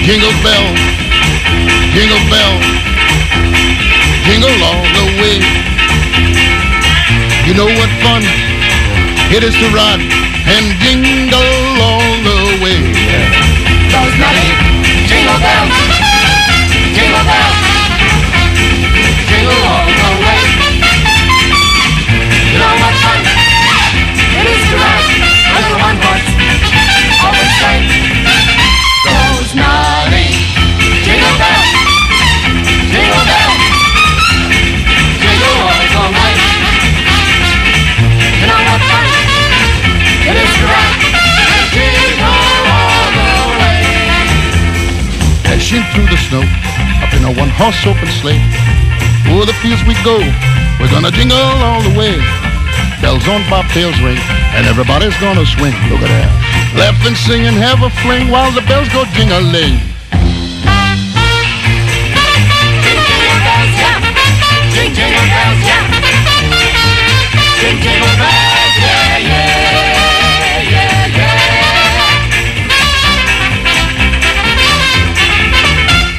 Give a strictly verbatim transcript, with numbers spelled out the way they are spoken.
Jingle bell, jingle bell, jingle all the way. You know what fun it is to ride and jingle all the way. Those merry jingle bells, jingle bells, jingle all the way. You know what fun it is to ride a little one-horse open sleigh. Those merry jingle bells, jingle bells, jingle all the way. You know what fun it is to ride and jingle all the way. Dashing through the snow, up in a one-horse open sleigh. O'er the fields we go, we're gonna jingle all the way. Bells on bobtails ring, and everybody's gonna swing. Look at that. Laugh and sing and have a fling while the bells go jingling.